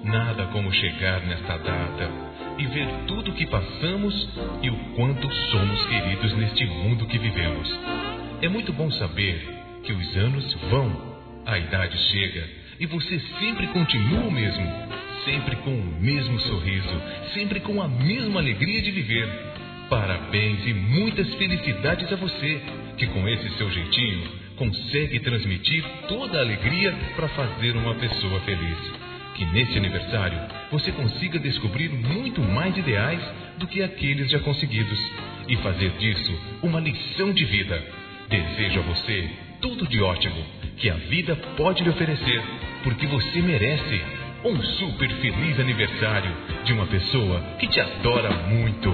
Nada como chegar nesta data e ver tudo o que passamos e o quanto somos queridos neste mundo que vivemos. É muito bom saber que os anos vão, a idade chega e você sempre continua o mesmo, sempre com o mesmo sorriso, sempre com a mesma alegria de viver. Parabéns e muitas felicidades a você, que com esse seu jeitinho consegue transmitir toda a alegria para fazer uma pessoa feliz. Que neste aniversário você consiga descobrir muito mais ideais do que aqueles já conseguidos e fazer disso uma lição de vida. Desejo a você tudo de ótimo que a vida pode lhe oferecer, porque você merece um super feliz aniversário de uma pessoa que te adora muito.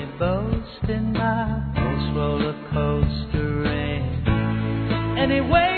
Anyway